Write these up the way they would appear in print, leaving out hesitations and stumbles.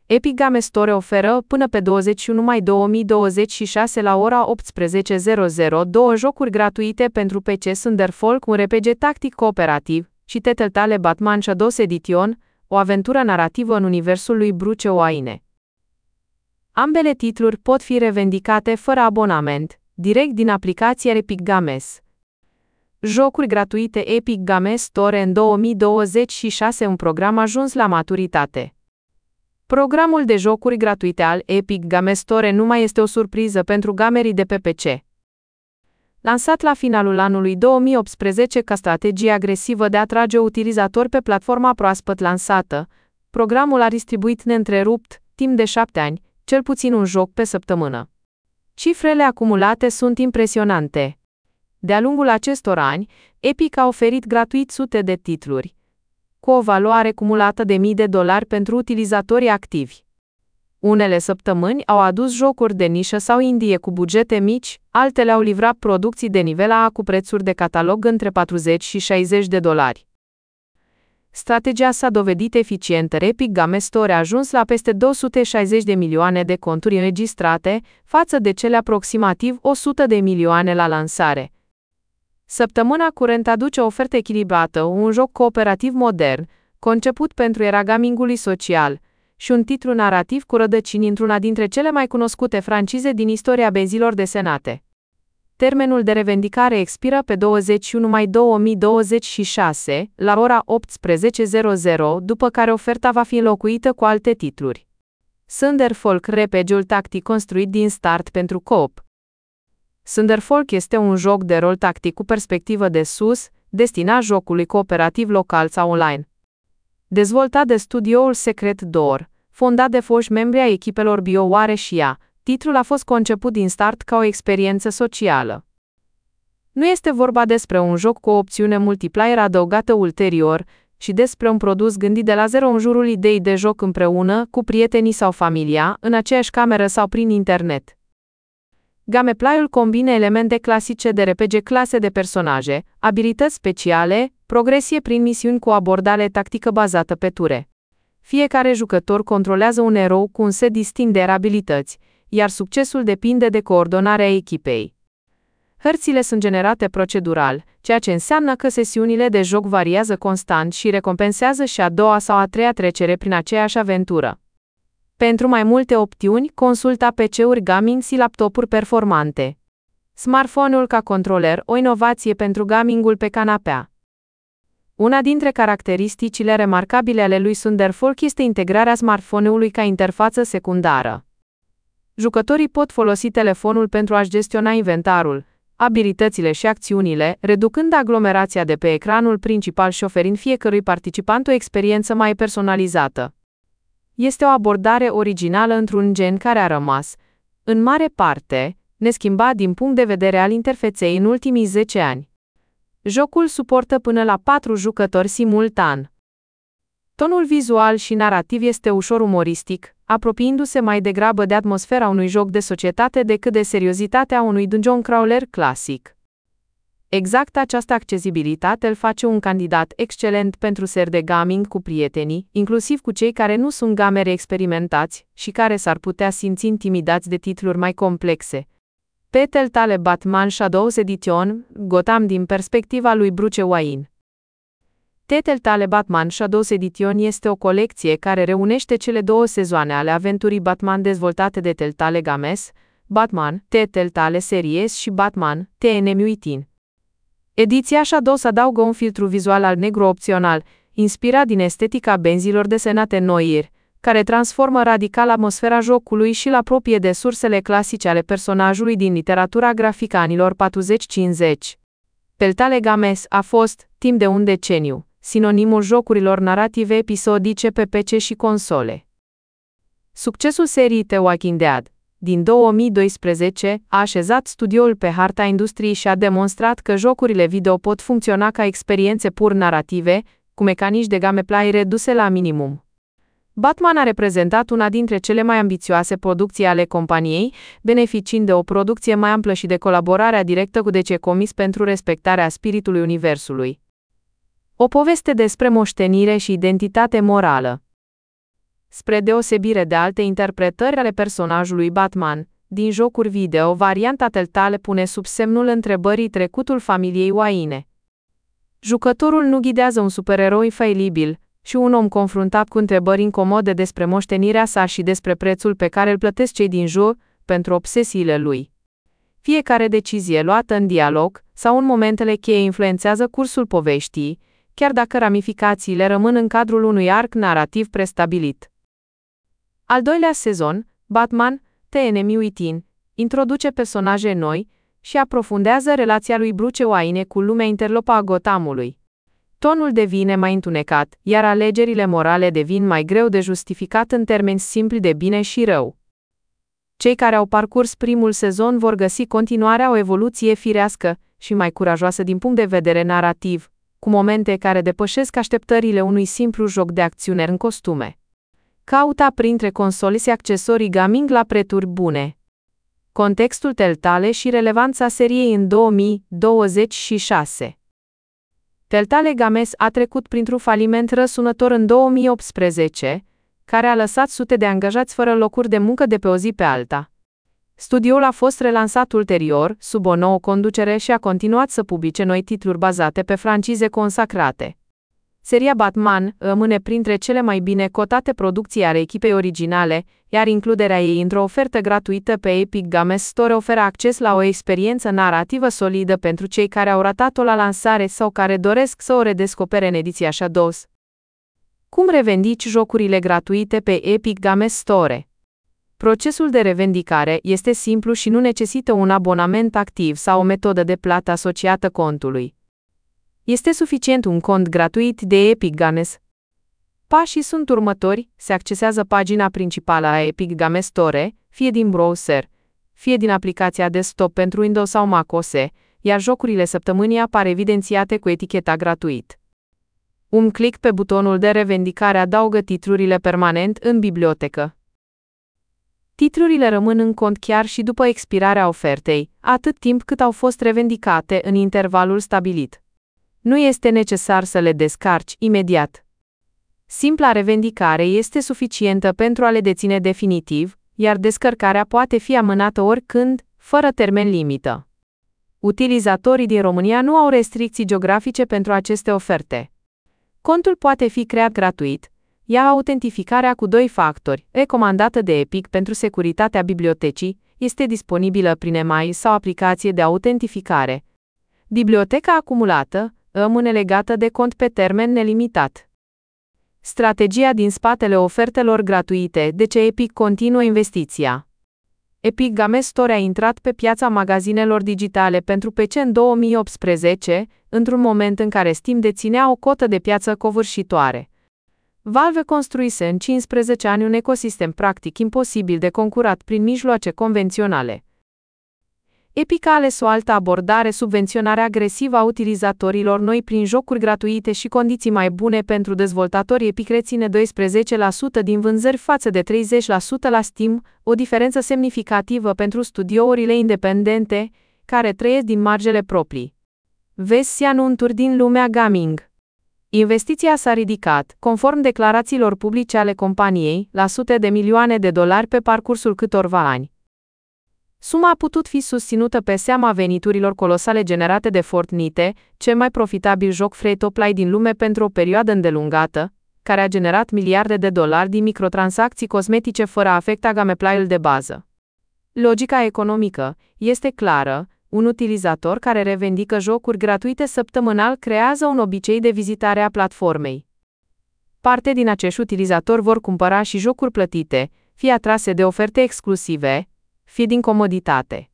Epic Games Store oferă, până pe 21 mai 2026 la ora 18:00, două jocuri gratuite pentru PC: Thunderfolk, un RPG tactic cooperativ, și Telltale Batman Shadows Edition, o aventură narrativă în universul lui Bruce Wayne. Ambele titluri pot fi revendicate fără abonament, direct din aplicația Epic Games. Jocuri gratuite Epic Games Store în 2026, un program ajuns la maturitate. Programul de jocuri gratuite al Epic Games Store nu mai este o surpriză pentru gamerii de pe PC. Lansat la finalul anului 2018 ca strategie agresivă de a atrage utilizatori pe platforma proaspăt lansată, programul a distribuit neîntrerupt, timp de 7 ani, cel puțin un joc pe săptămână. Cifrele acumulate sunt impresionante. De-a lungul acestor ani, Epic a oferit gratuit sute de titluri, cu o valoare cumulată de mii de dolari pentru utilizatorii activi. Unele săptămâni au adus jocuri de nișă sau indie cu bugete mici, altele au livrat producții de nivel A cu prețuri de catalog între 40 și 60 de dolari. Strategia s-a dovedit eficientă. Epic Games Store a ajuns la peste 260 de milioane de conturi înregistrate, față de cele aproximativ 100 de milioane la lansare. Săptămâna curentă aduce o ofertă echilibrată, un joc cooperativ modern, conceput pentru era gamingului social, și un titlu narrativ cu rădăcini într-una dintre cele mai cunoscute francize din istoria benzilor desenate. Termenul de revendicare expiră pe 21 mai 2026, la ora 18:00, după care oferta va fi înlocuită cu alte titluri. Thunderfolk, RPG-ul tactic construit din start pentru co-op. Thunderfolk este un joc de rol tactic cu perspectivă de sus, destinat jocului cooperativ local sau online. Dezvoltat de studioul Secret Door, fondat de foști membri ai echipelor BioWare și IA, titlul a fost conceput din start ca o experiență socială. Nu este vorba despre un joc cu o opțiune multiplayer adăugată ulterior, ci despre un produs gândit de la zero în jurul ideii de joc împreună, cu prietenii sau familia, în aceeași cameră sau prin internet. Gameplay-ul combine elemente clasice de RPG, clase de personaje, abilități speciale, progresie prin misiuni cu o abordare tactică bazată pe ture. Fiecare jucător controlează un erou cu un set distinct de abilități, iar succesul depinde de coordonarea echipei. Hărțile sunt generate procedural, ceea ce înseamnă că sesiunile de joc variază constant și recompensează și a doua sau a treia trecere prin aceeași aventură. Pentru mai multe opțiuni, consulta PC-uri gaming și laptopuri performante. Smartphone-ul ca controller, o inovație pentru gamingul pe canapea. Una dintre caracteristicile remarcabile ale lui Thunderfolk este integrarea smartphone-ului ca interfață secundară. Jucătorii pot folosi telefonul pentru a-și gestiona inventarul, abilitățile și acțiunile, reducând aglomerația de pe ecranul principal și oferind fiecărui participant o experiență mai personalizată. Este o abordare originală într-un gen care a rămas, în mare parte, neschimbat din punct de vedere al interfeței în ultimii 10 ani. Jocul suportă până la 4 jucători simultan. Tonul vizual și narrativ este ușor umoristic, apropiindu-se mai degrabă de atmosfera unui joc de societate decât de seriozitatea unui dungeon crawler clasic. Exact această accesibilitate îl face un candidat excelent pentru seri de gaming cu prietenii, inclusiv cu cei care nu sunt gameri experimentați și care s-ar putea simți intimidați de titluri mai complexe. Pe Telltale Batman Shadows Edition, Gotham din perspectiva lui Bruce Wayne. Telltale Batman Shadows Edition este o colecție care reunește cele două sezoane ale aventurii Batman dezvoltate de Telltale Games, Batman, Telltale Series și Batman, The Enemy Within. Ediția Shadows adaugă un filtru vizual al negru opțional, inspirat din estetica benzilor desenate în noieri, care transformă radical atmosfera jocului și îl apropie de sursele clasice ale personajului din literatura grafică anilor 40-50. Telltale Games a fost, timp de un deceniu, sinonimul jocurilor narrative episodice pe PC și console. Succesul seriei The Walking Dead din 2012 a așezat studioul pe harta industriei și a demonstrat că jocurile video pot funcționa ca experiențe pur narrative, cu mecanici de gameplay reduse la minimum. Batman a reprezentat una dintre cele mai ambițioase producții ale companiei, beneficiind de o producție mai amplă și de colaborarea directă cu DC Comics pentru respectarea spiritului universului. O poveste despre moștenire și identitate morală. Spre deosebire de alte interpretări ale personajului Batman din jocuri video, varianta Telltale pune sub semnul întrebării trecutul familiei Wayne. Jucătorul nu ghidează un supereroi failibil, ci un om confruntat cu întrebări incomode despre moștenirea sa și despre prețul pe care îl plătesc cei din jur pentru obsesiile lui. Fiecare decizie luată în dialog sau în momentele cheie influențează cursul poveștii, chiar dacă ramificațiile rămân în cadrul unui arc narrativ prestabilit. Al doilea sezon, Batman: The Enemy Within, introduce personaje noi și aprofundează relația lui Bruce Wayne cu lumea interlopă a Gothamului. Tonul devine mai întunecat, iar alegerile morale devin mai greu de justificat în termeni simpli de bine și rău. Cei care au parcurs primul sezon vor găsi continuarea o evoluție firească și mai curajoasă din punct de vedere narrativ, cu momente care depășesc așteptările unui simplu joc de acțiune în costume. Caută printre console și accesorii gaming la prețuri bune. Contextul Telltale și relevanța seriei în 2026. Telltale Games a trecut printr-un faliment răsunător în 2018, care a lăsat sute de angajați fără locuri de muncă de pe o zi pe alta. Studioul a fost relansat ulterior, sub o nouă conducere și a continuat să publice noi titluri bazate pe francize consacrate. Seria Batman rămâne printre cele mai bine cotate producții ale echipei originale, iar includerea ei într-o ofertă gratuită pe Epic Games Store oferă acces la o experiență narrativă solidă pentru cei care au ratat-o la lansare sau care doresc să o redescopere în ediția Shadows. Cum revendici jocurile gratuite pe Epic Games Store? Procesul de revendicare este simplu și nu necesită un abonament activ sau o metodă de plată asociată contului. Este suficient un cont gratuit de Epic Games. Pașii sunt următori: se accesează pagina principală a Epic Games Store, fie din browser, fie din aplicația desktop pentru Windows sau Mac OS, iar jocurile săptămânii apar evidențiate cu eticheta gratuit. Un click pe butonul de revendicare adaugă titlurile permanent în bibliotecă. Titlurile rămân în cont chiar și după expirarea ofertei, atât timp cât au fost revendicate în intervalul stabilit. Nu este necesar să le descarci imediat. Simpla revendicare este suficientă pentru a le deține definitiv, iar descărcarea poate fi amânată oricând, fără termen limită. Utilizatorii din România nu au restricții geografice pentru aceste oferte. Contul poate fi creat gratuit, iar autentificarea cu 2 factori, recomandată de Epic pentru securitatea bibliotecii, este disponibilă prin email sau aplicație de autentificare. Biblioteca acumulată rămâne legată de cont pe termen nelimitat. Strategia din spatele ofertelor gratuite: de ce Epic continuă investiția? Epic Games Store a intrat pe piața magazinelor digitale pentru PC în 2018, într-un moment în care Steam deținea o cotă de piață covârșitoare. Valve construise în 15 ani un ecosistem practic imposibil de concurat prin mijloace convenționale. Epic a ales o altă abordare: subvenționarea agresivă a utilizatorilor noi prin jocuri gratuite și condiții mai bune pentru dezvoltatori. Epic reține 12% din vânzări față de 30% la Steam, o diferență semnificativă pentru studiourile independente, care trăiesc din marjele proprii. Vezi anunțuri din lumea gaming. Investiția s-a ridicat, conform declarațiilor publice ale companiei, la sute de milioane de dolari pe parcursul câtorva ani. Suma a putut fi susținută pe seama veniturilor colosale generate de Fortnite, cel mai profitabil joc free-to-play din lume pentru o perioadă îndelungată, care a generat miliarde de dolari din microtransacții cosmetice fără a afecta gameplay-ul de bază. Logica economică este clară: un utilizator care revendică jocuri gratuite săptămânal creează un obicei de vizitare a platformei. Parte din acești utilizatori vor cumpăra și jocuri plătite, fie atrase de oferte exclusive, fie din comoditate.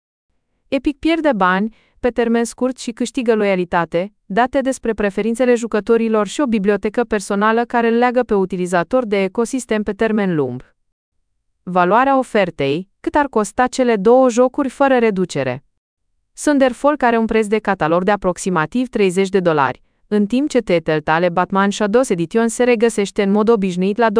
Epic pierde bani pe termen scurt și câștigă loialitate, date despre preferințele jucătorilor și o bibliotecă personală care îl leagă pe utilizator de ecosistem pe termen lung. Valoarea ofertei: cât ar costa cele 2 jocuri fără reducere? Thunderfall are un preț de catalog de aproximativ $30, în timp ce Telltale Batman Shadows Edition se regăsește în mod obișnuit la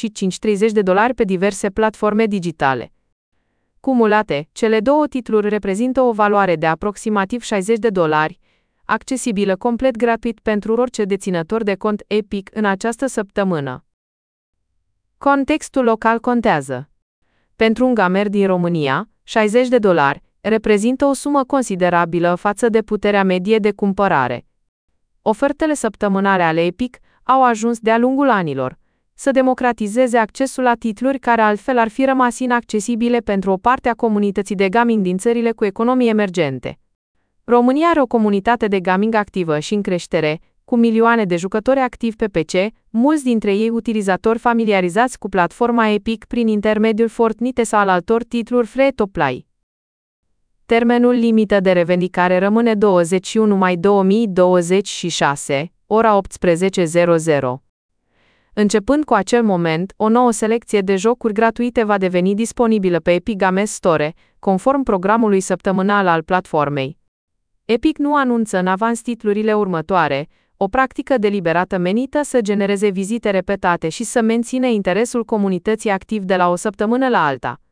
$25-30 pe diverse platforme digitale. Cumulate, cele 2 titluri reprezintă o valoare de aproximativ $60, accesibilă complet gratuit pentru orice deținător de cont Epic în această săptămână. Contextul local contează. Pentru un gamer din România, $60 reprezintă o sumă considerabilă față de puterea medie de cumpărare. Ofertele săptămânale ale Epic au ajuns de-a lungul anilor să democratizeze accesul la titluri care altfel ar fi rămas inaccesibile pentru o parte a comunității de gaming din țările cu economii emergente. România are o comunitate de gaming activă și în creștere, cu milioane de jucători activi pe PC, mulți dintre ei utilizatori familiarizați cu platforma Epic prin intermediul Fortnite sau al altor titluri free-to-play. Termenul limită de revendicare rămâne 21 mai 2026, ora 18:00. Începând cu acel moment, o nouă selecție de jocuri gratuite va deveni disponibilă pe Epic Games Store, conform programului săptămânal al platformei. Epic nu anunță în avans titlurile următoare, o practică deliberată menită să genereze vizite repetate și să mențină interesul comunității activ de la o săptămână la alta.